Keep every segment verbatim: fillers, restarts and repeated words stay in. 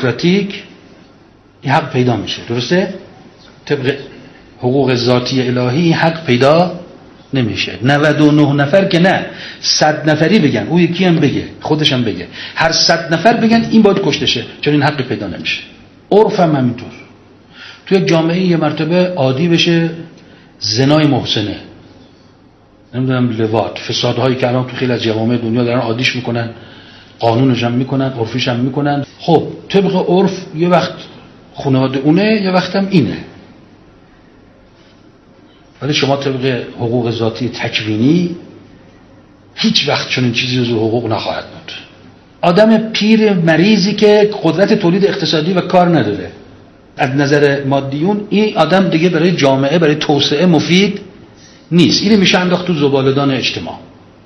دموکراتیک این حق پیدا میشه. درسته؟ طبق حقوق ذاتی الهی این حق پیدا نمیشه. نود و نه نفر که نه، صد نفری بگن، او یکی هم بگه، خودش هم بگه، هر صد نفر بگن این باید کشته شه، چون این حقی پیدا نمیشه. عرف هم همینطور. توی جامعه یه مرتبه عادی بشه زنای محسنه، نمیدونم لواط، فسادهایی که الان تو خیلی از جوامع دنیا دارن عادیش میکنن، قانونش هم میکنن، عرفیش هم میکنن. خب طبق عرف یه وقت خانواده اونه، یه وقت هم اینه. ولی شما طبق حقوق ذاتی تکوینی هیچ وقت چنین چیزی از حقوق نخواهد بود. آدم پیر مریضی که قدرت تولید اقتصادی و کار نداره، از نظر مادیون این آدم دیگه برای جامعه، برای توسعه مفید نیست. اینو میشه انداخت تو زباله‌دان اجتماع.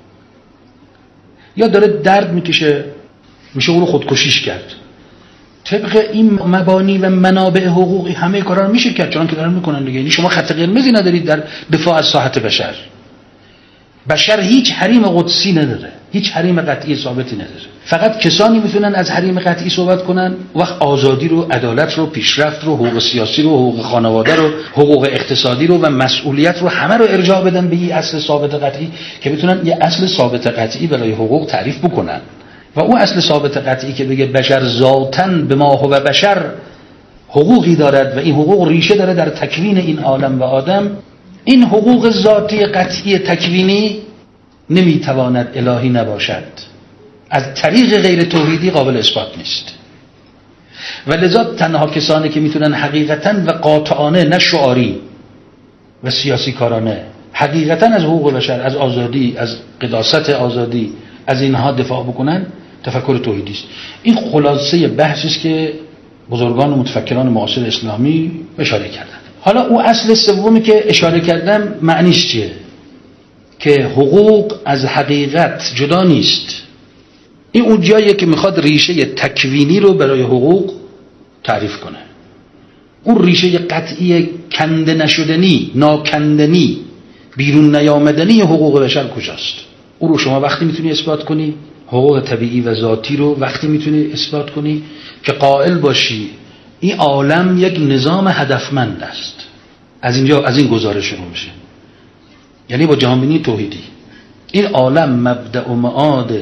یا داره درد میکشه، میشه اون رو خودکشیش کرد. طبق این مبانی و منابع حقوقی همه کارا رو میشه کرد، چون که دارن میکنن دیگه. یعنی شما خط قرمزی ندارید در دفاع از ساحت بشر. بشر هیچ حریم قدسی نداره، هیچ حریم قطعی ثابتی نداره. فقط کسانی میتونن از حریم قطعی صحبت کنن وقت آزادی رو، عدالت رو، پیشرفت رو، حقوق سیاسی رو، حقوق خانواده رو، حقوق اقتصادی رو و مسئولیت رو همه رو ارجاع بدن به این اصل ثابت قطعی که بتونن یه اصل ثابت قطعی برای حقوق تعریف بکنن. و اون اصل ثابت قطعی که بگه بشر ذاتاً به ما هو بشر حقوقی دارد و این حقوق ریشه داره در تکوین این عالم و آدم، این حقوق ذاتی قطعی تکوینی نمیتواند الهی نباشد، از طریق غیر توحیدی قابل اثبات نیست. و لذا تنها کسانی که میتونن حقیقتاً و قاطعانه، نه شعاری و سیاسی کارانه، حقیقتاً از حقوق بشر، از آزادی، از قداست آزادی، از اینها دفاع بکنن، تفکر توحیدی است. این خلاصه بحثی است که بزرگان و متفکران معاصر اسلامی اشاره کردن. حالا اون اصل سومی که اشاره کردم معنیش چیه؟ که حقوق از حقیقت جدا نیست. این اون جاییه که میخواد ریشه تکوینی رو برای حقوق تعریف کنه. اون ریشه قطعی کنده نشدنی، ناکندنی، بیرون نیامدنی حقوق بشر کجاست؟ اون رو شما وقتی میتونی اثبات کنی، حقوق طبیعی و ذاتی رو وقتی میتونی اثبات کنی که قائل باشی این عالم یک نظام هدفمند است. از اینجا از این گزارش شروع میشه، یعنی با جهانبینی توحیدی این عالم مبدأ و معاد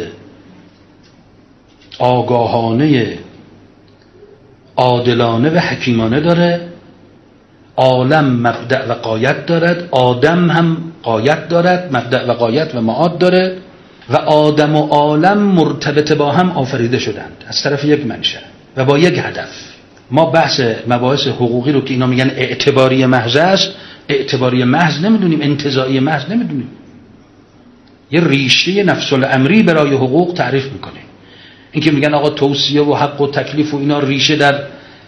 آگاهانه، عادلانه و حکیمانه داره. عالم مبدأ و غایت دارد، آدم هم غایت دارد، مبدأ و غایت و معاد داره و آدم و عالم مرتبط با هم آفریده شدند از طرف یک منشأ و با یک هدف. ما بحث مباحث حقوقی رو که اینا میگن اعتباری محض است، اعتباری محض نمیدونیم، انتزاعی محض نمیدونیم. یه ریشه نفس الامری برای حقوق تعریف میکنه. این که میگن آقا توصیه و حق و تکلیف و اینا ریشه در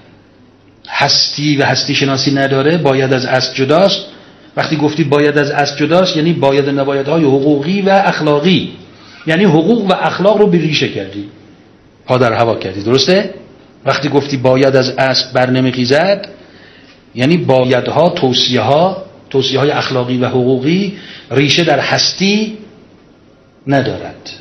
هستی و هستی شناسی نداره، باید از اصل جداست. وقتی گفتی باید از اصل جداست یعنی باید و نبایدهای حقوقی و اخلاقی، یعنی حقوق و اخلاق رو به ریشه کردی، پا در هوا کردی. درسته؟ وقتی گفتی باید از اصل بر نمیخیزد یعنی بایدها، توصیه ها، توصیه های اخلاقی و حقوقی ریشه در هستی ندارد،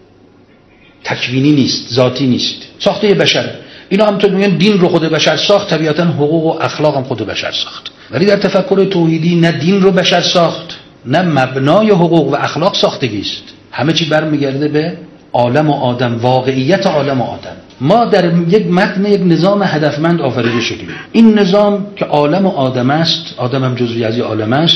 تکوینی نیست، ذاتی نیست، ساخته بشر. اینا هم تو میگن دین رو خود بشر ساخت، طبیعتا حقوق و اخلاق هم خود بشر ساخت. ولی در تفکر توحیدی نه دین رو بشر ساخت، نه مبنای حقوق و اخلاق ساختگی است. همه چی برمیگرده به عالم و آدم، واقعیت عالم و آدم. ما در یک متن یک نظام هدفمند آفریده شدیم. این نظام که عالم و آدم است، آدم هم جزوی از عالم است،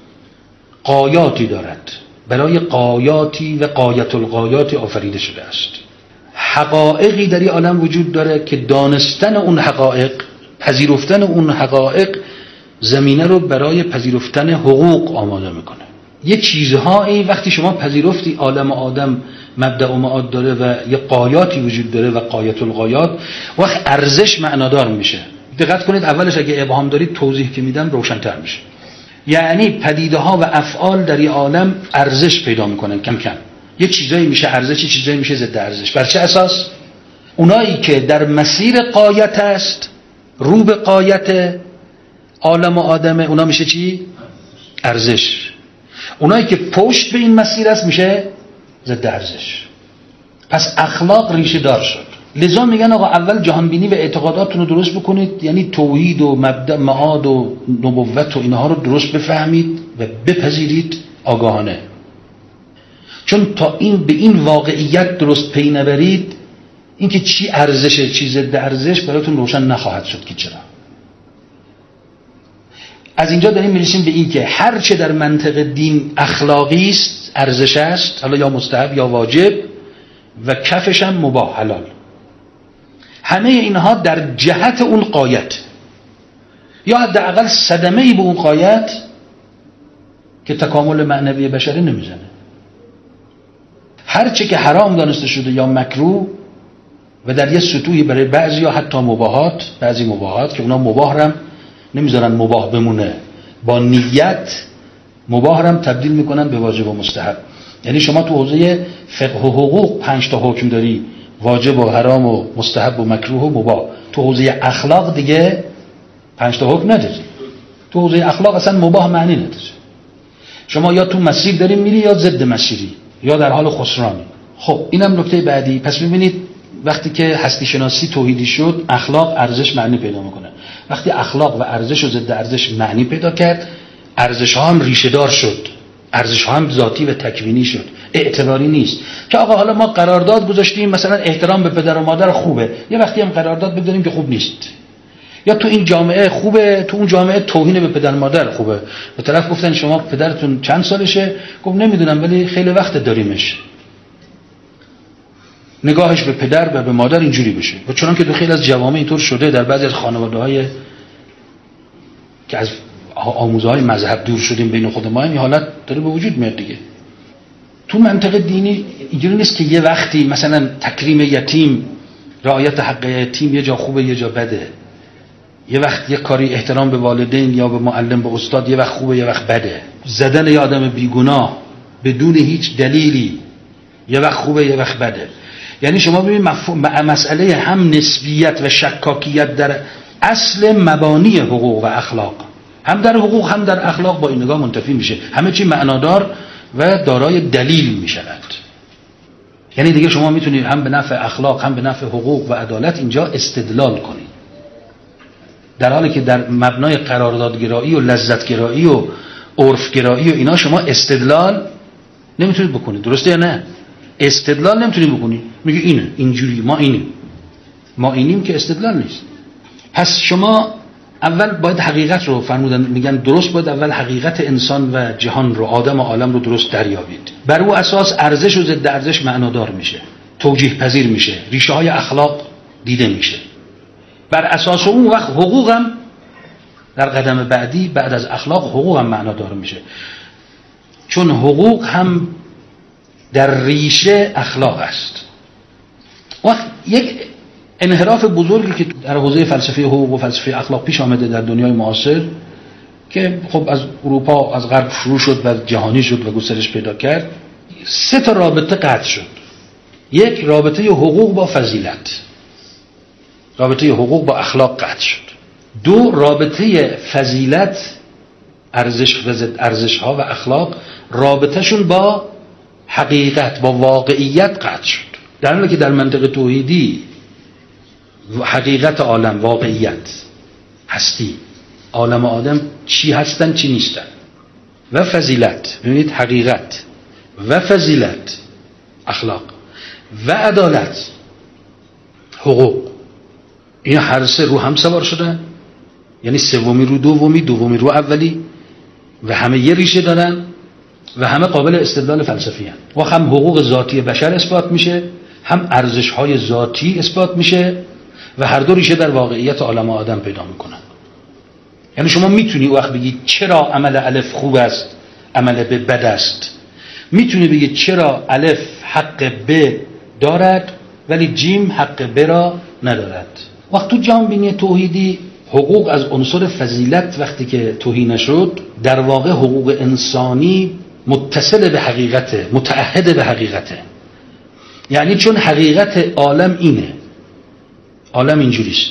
غایاتی دارد، برای غایاتی و غایت الغایات آفریده شده است. حقایقی در این عالم وجود داره که دانستن اون حقایق، پذیرفتن اون حقایق زمینه رو برای پذیرفتن حقوق آماده میکنه. یه چیزهایی وقتی شما پذیرفتی عالم آدم مبدأ و معاد داره و یه غایاتی وجود داره و غایت الغایات، وقت ارزش معنادار میشه. دقت کنید اولش اگه ابهام دارید توضیح که میدم روشن‌تر میشه. یعنی پدیده ها و افعال در این عالم ارزش پیدا میکنن کم کم. یه چیزایی میشه ارزش، یه چیزایی میشه ضد ارزش. بر چه اساس؟ اونایی که در مسیر غایت است، رو به غایت عالم و آدمه، اونا میشه چی؟ ارزش. اونایی که پشت به این مسیر است میشه ضد ارزش. پس اخلاق ریشه دار شد. لذا میگن آقا اول جهانبینی و اعتقاداتتون رو درست بکنید، یعنی توحید و مبدأ معاد و نبوت و اینها رو درست بفهمید و بپذیرید آگاهانه. چون تا این به این واقعیت درست پی نبرید، اینکه چی ارزشه چی ضد ارزش براتون روشن نخواهد شد که چرا. از اینجا داریم میرسیم به این که هر چه در منطق دین اخلاقی است ارزش است، حالا یا مستحب یا واجب، و کفش هم مباح حلال. همه اینها در جهت اون غایت، یا حداقل صدمه‌ای به اون غایت که تکامل معنوی بشری نمیزنه. هر چه که حرام دانسته شده یا مکروه و در یه سطوحی برای بعضی یا حتی مباحات، بعضی مباحات که اونا مباح هم نمیذارن مباح بمونه، با نیت مباح هم تبدیل میکنن به واجب و مستحب. یعنی شما تو حوزه فقه و حقوق پنج تا حکم داری، واجب و حرام و مستحب و مکروه و مباح. تو حوزه اخلاق دیگه پنج تا حکم نداری. تو حوزه اخلاق اصلا مباح معنی نداره. شما یا تو مسیر داری میری یا ضد مسیری یا در حال خسرانی. خب اینم نکته بعدی. پس ببینید وقتی که هستی شناسی توحیدی شد، اخلاق ارزش معنی پیدا میکنه. وقتی اخلاق و ارزش و ضد ارزش معنی پیدا کرد، ارزش ها هم ریشه دار شد، ارزش ها هم ذاتی و تکوینی شد، اعتباری نیست که آقا حالا ما قرارداد گذاشتیم مثلا احترام به پدر و مادر خوبه، یه وقتی هم قرارداد بگذاریم که خوب نیست، یا تو این جامعه خوبه، تو اون جامعه توهین به پدر و مادر خوبه. به طرف گفتن شما پدرتون چند سالشه؟ گفت نمیدونم ولی خیلی وقت داریمش. نگاهش به پدر و به مادر اینجوری بشه. و چون که تو خیلی از جوامع اینطور شده، در بعضی از خانواده‌های که از آموزهای مذهب دور شدیم بین خود ما، این حالت داره به وجود میاد دیگه. تو منطقه دینی اینجوری نیست که یه وقتی مثلا تکریم یتیم، رعایت حق یتیم یه جا خوبه یه جا بده. یه وقت یه کاری احترام به والدین یا به معلم به استاد یه وقت خوبه یه وقت بده. زدن یه آدم بیگناه بدون هیچ دلیلی یه وقت خوبه یه وقت بده. یعنی شما ببینید مسئله هم نسبیت و شکاکیت در اصل مبانی حقوق و اخلاق، هم در حقوق هم در اخلاق با این نگاه منتفی میشه. همه چی معنادار و دارای دلیل میشود. یعنی دیگه شما میتونید هم به نفع اخلاق هم به نفع حقوق و عدالت اینجا استدلال کنید، در حالی که در مبنای قراردادگرایی و لذتگرایی و عرفگرایی و اینا شما استدلال نمیتونید بکنید. درسته یا نه؟ استدلال نمیتونید بکنید. میگه اینه، اینجوری، ما اینیم، ما اینیم که استدلال نیست. پس شما اول باید حقیقت رو فرمودن، میگن درست باید اول حقیقت انسان و جهان رو، آدم و عالم رو درست دریابید. بر او اساس ارزش و ضد ارزش معنادار میشه، توجیه پذیر میشه، ریشه های اخلاق دیده میشه. بر اساس اون وقت حقوق هم در قدم بعدی بعد از اخلاق حقوق هم معنادار میشه، چون حقوق هم در ریشه اخلاق است. وقت یک انحراف بزرگی که در حوزه فلسفه حقوق و فلسفه اخلاق پیش آمده در دنیای معاصر که خب از اروپا از غرب شروع شد و جهانی شد و گسترش پیدا کرد، سه تا رابطه قطع شد. یک، رابطه حقوق با فضیلت، رابطه حقوق با اخلاق قطع شد. دو، رابطه فضیلت، ارزش و ضد ارزش ها و اخلاق، رابطهشون با حقیقت، با واقعیت قطع شد. در حالی که در منطق توحیدی حقیقت عالم، واقعیت، هستی، عالم آدم چی هستن چی نیستن، و فضیلت، ببینید حقیقت و فضیلت، اخلاق و عدالت، حقوق، این هر سه رو هم سوار شدن. یعنی سومی رو دومی، دومی رو اولی، و همه یه ریشه دارن و همه قابل استدلال فلسفی هستند. و هم حقوق ذاتی بشر اثبات میشه، هم ارزش های ذاتی اثبات میشه، و هر دو ریشه در واقعیت عالم آدم پیدا میکنن. یعنی شما میتونی وقت بگی چرا عمل الف خوب است عمل ب بد است، میتونی بگی چرا الف حق ب دارد ولی جیم حق ب را ندارد. وقت تو جامعه توحیدی حقوق از عنصر فضیلت وقتی که توهین شد، در واقع حقوق انسانی متصل به حقیقته، متعهد به حقیقته. یعنی چون حقیقت عالم اینه، عالم اینجوریست،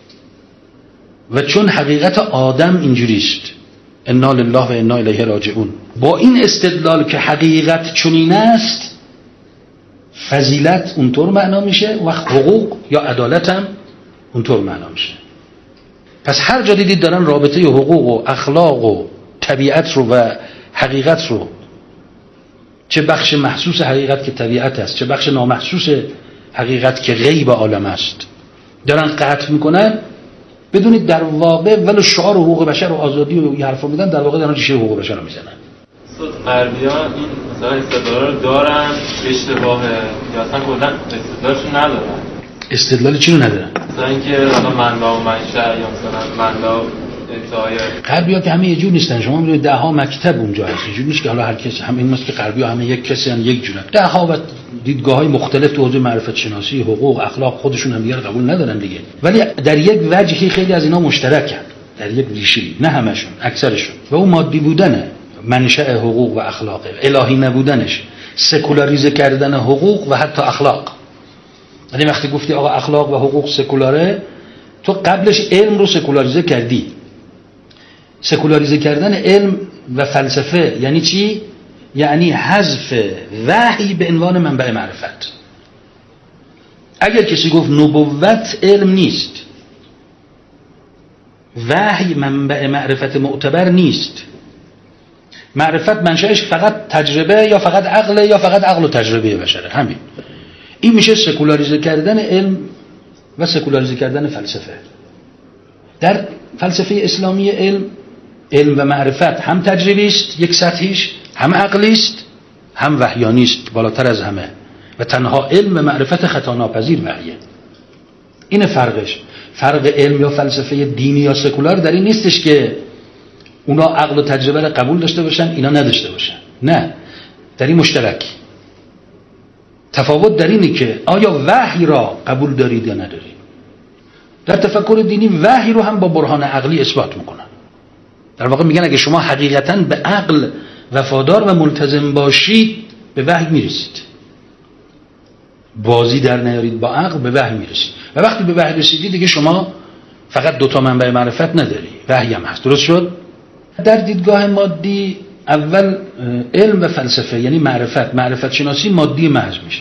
و چون حقیقت آدم اینجوریست، انا لله و انا الیه راجعون، با این استدلال که حقیقت چنین است، فضیلت اونطور معنا میشه و حقوق یا عدالت هم اونطور معنا میشه. پس هر جا دیدید دارن رابطه حقوق و اخلاق و طبیعت رو و حقیقت رو، چه بخش محسوس حقیقت که طبیعت است، چه بخش نامحسوس حقیقت که غیب عالم است، دارن قطع میکنن، بدونید در واقع ولو شعار حقوق بشر و آزادی و این حرفا میدن، در واقع دارن ریشه حقوق بشر رو میزنن. غربی‌ها این مثلا استدلال رو دارن، اشتباهه یا اصلا کلا استدلالشون ندارن. استدلال چی رو ندارن؟ مثلا اینکه حالا منبع و منشأ یا مثلا منبع و انتهای. غربی‌ها که همه یه جور نیستن. شما می‌بینید ده ها مکتب اونجا هست، اینجوری نیست که حالا هر کس همین نیست که غربی‌ها همه یک کسی ان یک جورن. ده ها و دیدگاه‌های مختلف تو حوزه معرفت شناسی، حقوق، اخلاق خودشون هم دیگه قبول ندارن دیگه. ولی در یک وجهی خیلی از اینا مشترکن، در یک ریشه‌ای، نه همشون، اکثرشون. و اون مادی بودنه، منشأ حقوق و اخلاق، الهی نبودنش، سکولاریزه کردن حقوق و حتی اخلاق. یعنی وقتی گفتی آقا اخلاق و حقوق سکولاره، تو قبلش علم رو سکولاریزه کردی. سکولاریزه کردن علم و فلسفه یعنی چی؟ یعنی حذف وحی به عنوان منبع معرفت. اگر کسی گفت نبوت علم نیست، وحی منبع معرفت معتبر نیست، معرفت منشأش فقط تجربه یا فقط عقل یا فقط عقل و تجربه بشره، همین. این میشه سکولاریزه کردن علم و سکولاریزه کردن فلسفه. در فلسفه اسلامی علم علم و معرفت هم تجربی است یک سطحیش، هم عقلی است، هم وحیانی است بالاتر از همه، و تنها علم و معرفت خطا ناپذیر وحیه. این فرقش. فرق علم یا فلسفه دینی یا سکولار در این نیستش که اونا عقل و تجربه را قبول داشته باشن اینا نداشته باشن، نه، در این مشترک. تفاوت در اینه که آیا وحی را قبول دارید یا ندارید. در تفکر دینی وحی رو هم با برهان عقلی اثبات میکنن. در واقع میگن اگه شما حقیقتاً به عقل وفادار و ملتزم باشید به وحی میرسید، بازی در نیارید با عقل به وحی میرسید، و وقتی به وحی رسیدید دیگه شما فقط دوتا منبع معرفت نداری، وحی هم هست. درست شد؟ در دیدگاه مادی اول علم و فلسفه یعنی معرفت، معرفت شناسی مادی محض میشه.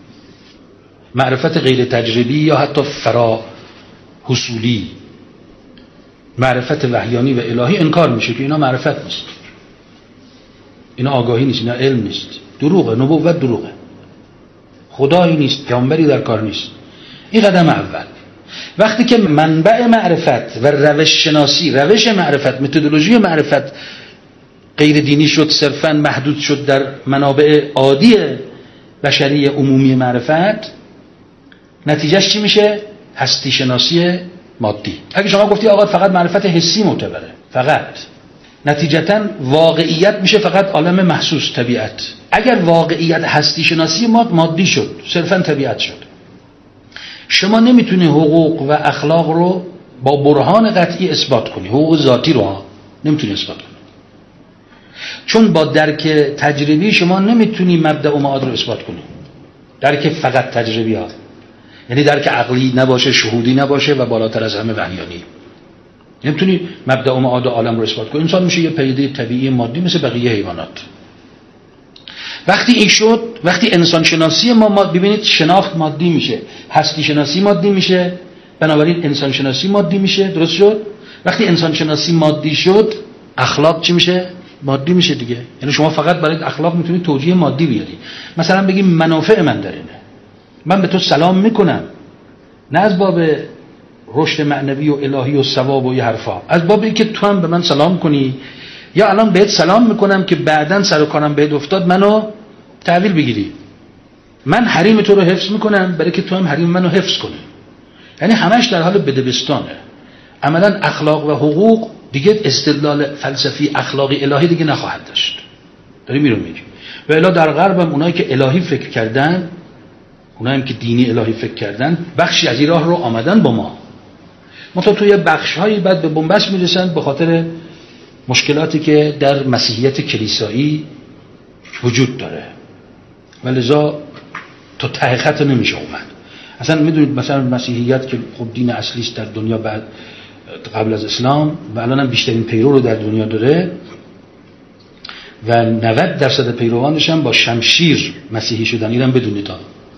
معرفت غیر تجربی یا حتی فرا حصولی، معرفت وحیانی و الهی انکار میشه که اینا معرفت نیست، اینا آگاهی نیست، اینا علم نیست، دروغه، نبوت دروغه، خدایی نیست، پیامبری در کار نیست. این قدم اول. وقتی که منبع معرفت و روش شناسی، روش معرفت، متدولوژی معرفت غیر دینی شد، صرفاً محدود شد در منابع عادی بشری عمومی معرفت، نتیجهش چی میشه؟ هستی شناسی مادی. اگه شما گفتی آقا فقط معرفت حسی معتبره، فقط، نتیجتاً واقعیت میشه فقط عالم محسوس، طبیعت. اگر واقعیت هستی شناسی ما مادی شد، صرفاً طبیعت شد، شما نمیتونی حقوق و اخلاق رو با برهان قطعی اثبات کنی. حقوق ذاتی رو نمیتونی اثبات کنی، چون با درک تجربی شما نمیتونی مبدأ و معاد رو اثبات کنی. درک فقط تجربی ها، یعنی درک عقلی نباشه، شهودی نباشه و بالاتر از همه وحیانی. نمیتونی مبدأ و معاد عالم رو اثبات کنی. انسان میشه یه پدیده طبیعی مادی مثل بقیه حیوانات. وقتی این شد، وقتی انسان شناسی ما, ما ببینید شناخت مادی میشه، هستی شناسی مادی میشه، بنابراین انسان شناسی مادی میشه. درست شد؟ وقتی انسان شناسی مادی شد، اخلاق چی میشه؟ مادی میشه دیگه. یعنی شما فقط برای اخلاق میتونید توجیه مادی بیاری. مثلا بگیم منافع من در اینه، من به تو سلام میکنم، نه از باب رشد معنوی و الهی و ثواب و یه حرفا، از باب اینکه تو هم به من سلام کنی، یا الان بهت سلام میکنم که بعداً سر و کارم بهت افتاد منو تحویل بگیری. من حریم تو رو حفظ میکنم برای که تو هم حریم منو حفظ کنی. یعنی همش در حال بدبستانه. عملاً اخلاق و حقوق دیگه استدلال فلسفی اخلاقی الهی دیگه نخواهد داشت. داری میرو میگی. و الا در غرب هم اونایی که الهی فکر کردن، اونایی که دینی الهی فکر کردن، بخشی از این راه رو آمدن با ما. منتها توی بخش‌هایی بعد به بنبست میرسن به خاطر مشکلاتی که در مسیحیت کلیسایی وجود داره، ولذا تو ته خط نمیشه اومد. اصلا میدونید مثلا مسیحیت که خب دین اصلی است در دنیا بعد قبل از اسلام و الان هم بیشترین پیرو رو در دنیا داره و نود درصد پیروانش هم با شمشیر مسیحی شدن. اینم بدونید ها،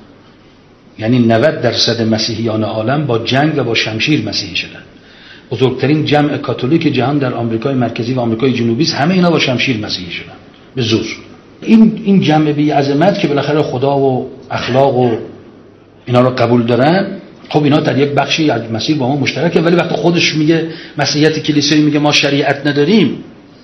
یعنی نود درصد مسیحیان عالم با جنگ و با شمشیر مسیحی شدن. بزرگترین جمع کاتولیک جهان در آمریکای مرکزی و آمریکای جنوبی است، همه اینا با شمشیر مسیحی شدن به زور. این این جمع بی عظمت که بالاخره خدا و اخلاق و اینا رو قبول دارن، خب اینا در یک بخشی از مسیر با ما مشترکه، ولی وقتی خودش میگه مسیحیت کلیسایی میگه ما شریعت نداریم،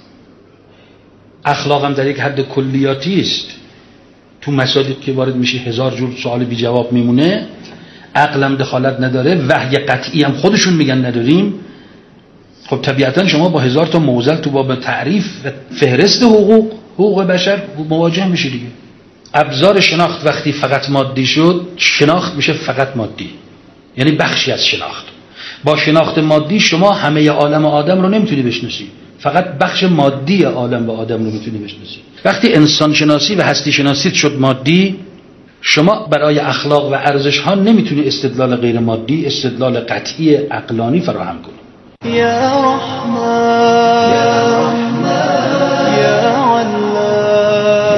اخلاق هم در یک حد کلیاتی است، تو مسائلی که وارد میشه هزار جور سوال بی جواب میمونه، عقلم دخالت نداره، وحی قطعی هم خودشون میگن نداریم، خب طبیعتا شما با هزار تا معضل تو باب تعریف و فهرست حقوق حقوق بشر مواجه میشی دیگه. ابزار شناخت وقتی فقط مادی شد، شناخت میشه فقط مادی، یعنی بخشی از شناخت. با شناخت مادی شما همه عالم آدم رو نمیتونی بشناسی، فقط بخش مادی عالم و آدم رو میتونی بشناسی. وقتی انسان شناسی و هستی شناسی شد مادی، شما برای اخلاق و ارزش ها نمیتونی استدلال غیر مادی، استدلال قطعی عقلانی فراهم کنی. یا رحمان یا رحمان یا علام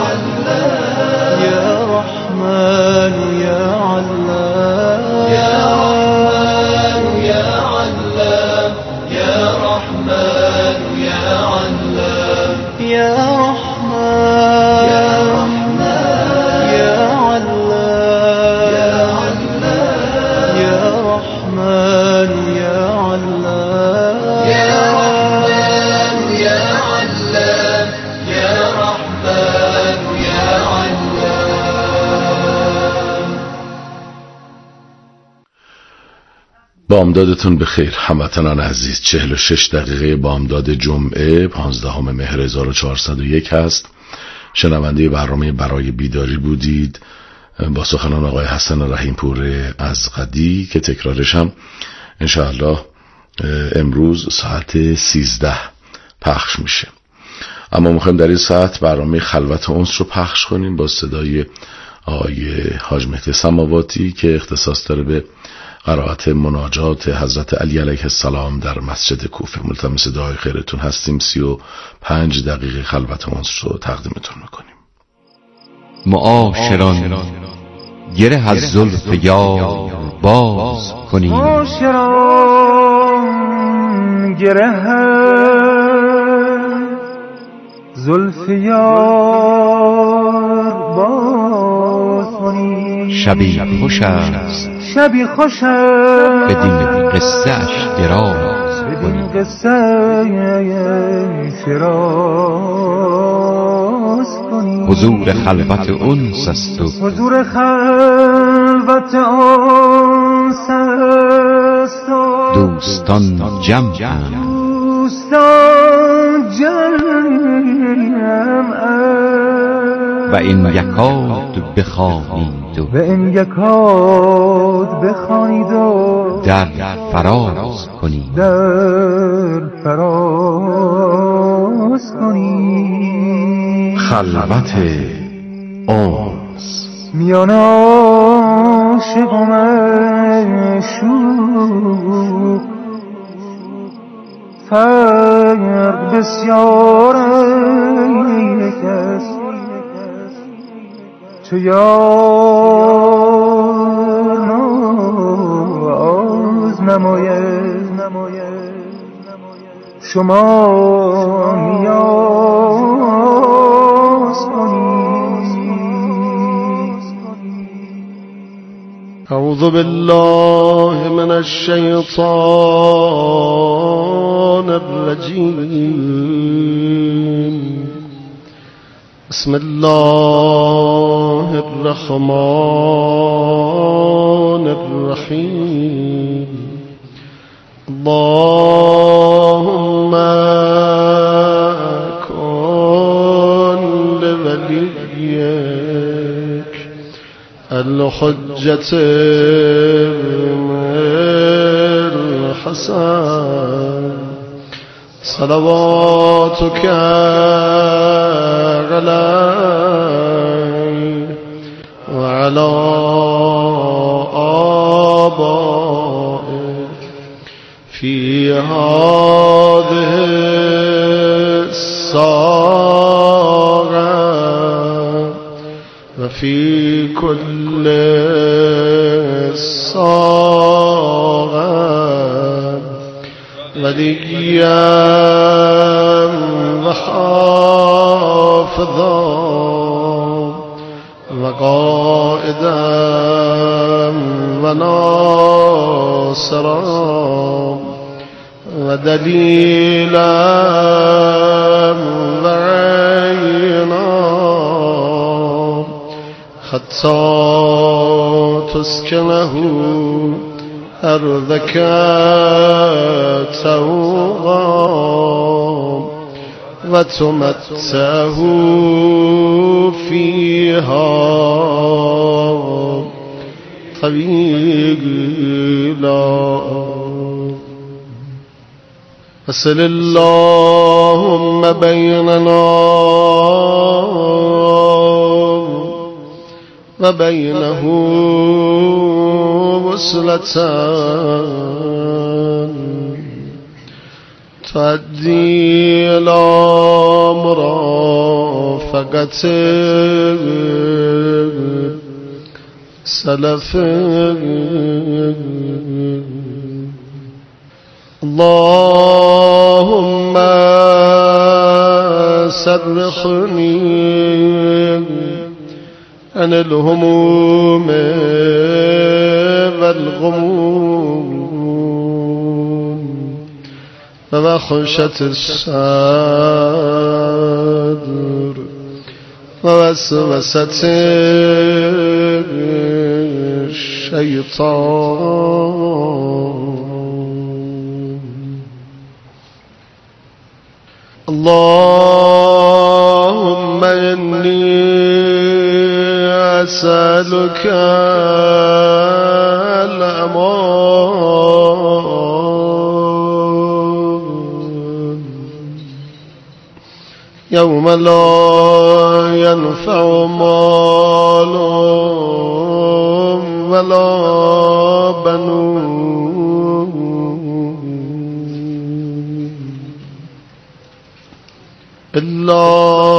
یا رحمان یا علام یا رحمان یا علام یا رحمان یا علام یا رحمان یا رحمان یا علام یا رحمان یا بامدادتون بخیر هموطنان عزیز. چهل و شش دقیقه بامداد جمعه پانزدهم مهر هزار و چهارصد و یک هست. شنونده برنامه برای بیداری بودید با سخنان آقای حسن رحیمپور از قدی که تکرارش هم انشاءالله امروز ساعت سیزده پخش میشه. اما میخوایم در این ساعت برنامه خلوت انس رو پخش کنیم با صدای آقای حاج مهدی سماواتی که اختصاص داره به قرائت مناجات حضرت علی علیه السلام در مسجد کوفه. ملتمس دعای خیرتون هستیم. سی و پنج دقیقه خلوت انس رو تقدیمتون میکنیم. معاشران گره از زلف یار باز کنیم، معاشران گره زلف یار باز کنیم. شبی خوش است شبی خوش است بدین قصه اش دراز بدین قصه اش دراز کنیم. حضور خلوت انس است و حضور خلوت انس است و دوستان جمعند، دوستان جمعند و این یکاد بخوانید و این یکاد بخوانید و در فراز کنید. در فراز کنید. خلوت انس میان عاشق و معشوق فرق بسیار است، چو یار ناز نماید شما نیاز کنید. اعوذ بالله من الشیطان الرجیم. بسم الله الرحمن الرحیم. اللهم کن لولیک الحجة الحسن صلواتك عليه وعلى آبائه في هذه الساعة وفي كل وليا وحافظا وقائدا وناصرا ودليلا وعينا حتى تسكنه أرضك توغا وتمتعه فيها طويلا وصل اللهم بيننا وبينه وصلة تؤدي إلى مرافقة سلف اللهم سرحني عن الهموم والغموم ووحشة الصدر ووسوسة الشيطان اللهم إني أسألك الأمان يوم لا ينفع مال ولا بنون إلا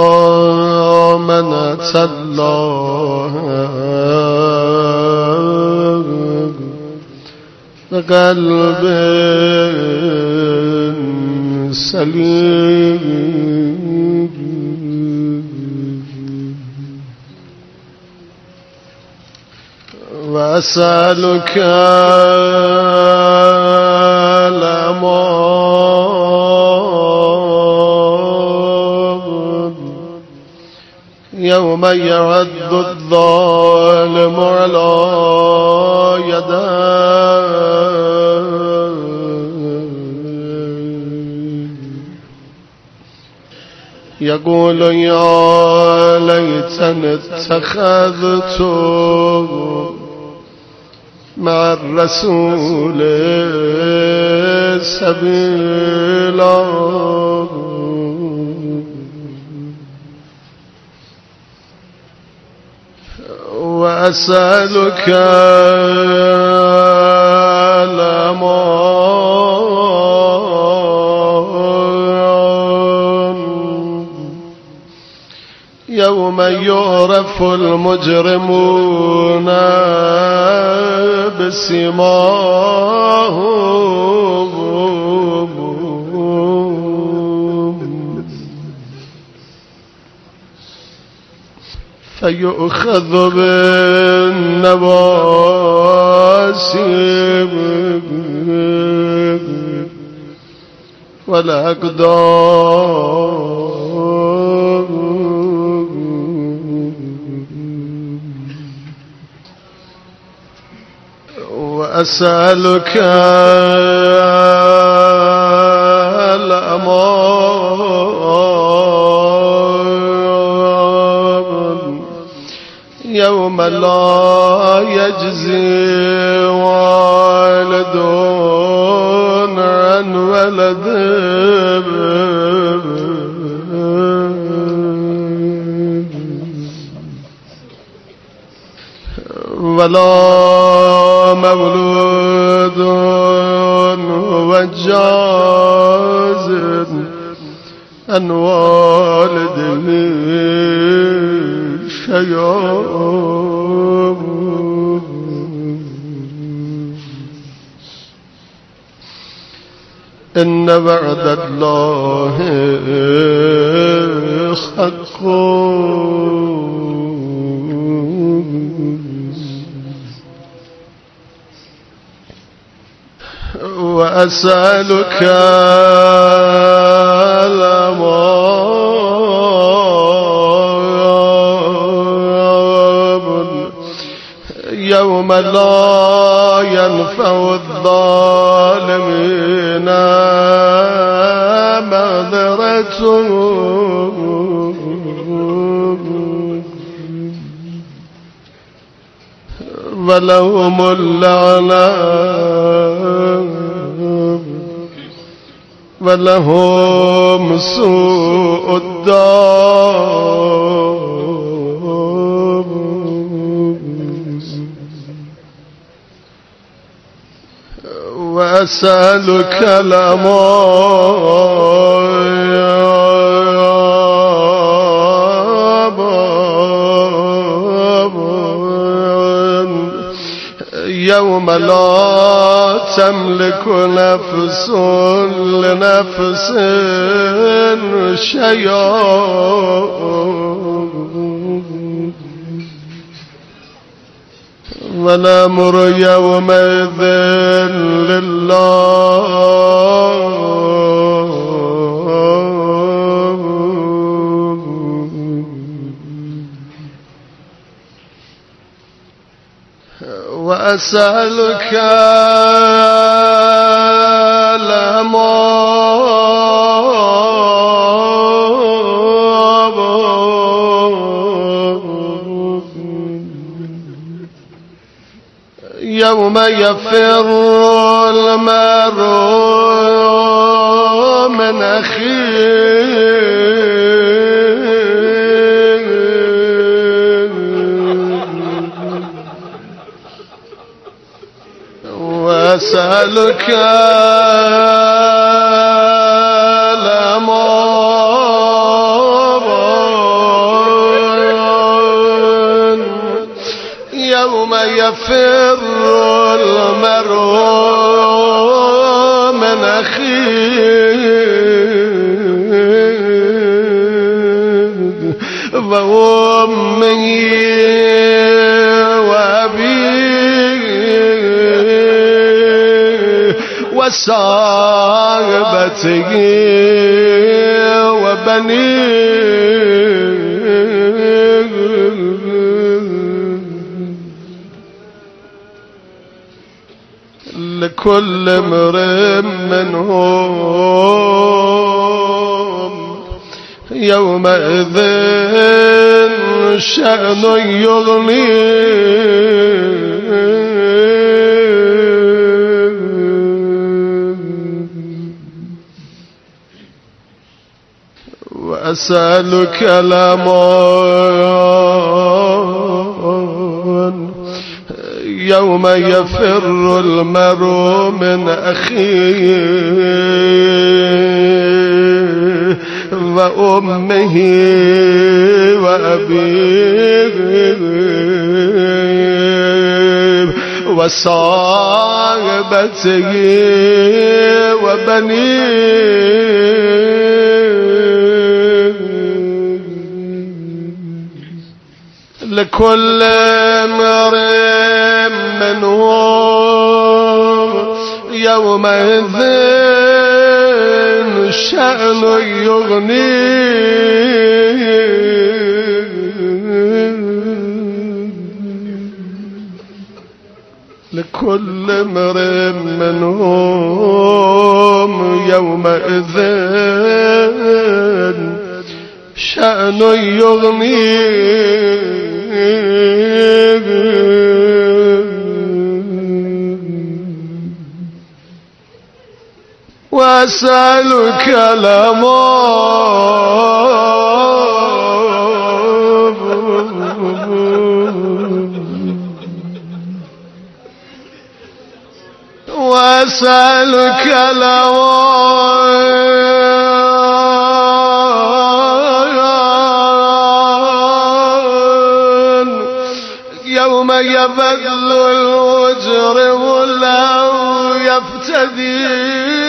من أتى الله بقلب سليم وأسألك الأمان يوم يعد الظالم على يديه يقول يا ليتني اتخذت مع الرسول سبيلا وأسألك الأمان يوم يعرف المجرمون بسيماهم فيؤخذ بالنواسي والأقدام وأسألك الأمان يوم لا يجزي والد عن ولده ولا مولود هو جاز عن والده شيئا إن وعد الله حق وأسألك يوم لا ينفع الظالمين معذرتهم ولهم اللعنة ولهم سوء الدار وأسألك الأمان يوم لا تملك نفس لنفس شيئا والأمر يومئذ لله وأسألك يوم يفر المرء من أخيه وأسألك الأمان يوم يفر المرء من أخيه وأمه وأبيه وصاحبته وبنيه لكل امرئ منهم يومئذ شأن يغنيه وأسألك الأمان يوم يفر المرء من أخيه وأمه وأبيه وصاحبته وبنيه لكل امرئ منهم يومئذ شأن يغنيه لكل امرئ منهم يومئذ شأن يغنيه وأسألك الأمان وأسألك الأمان يوم يبذل المجرم له يفتدي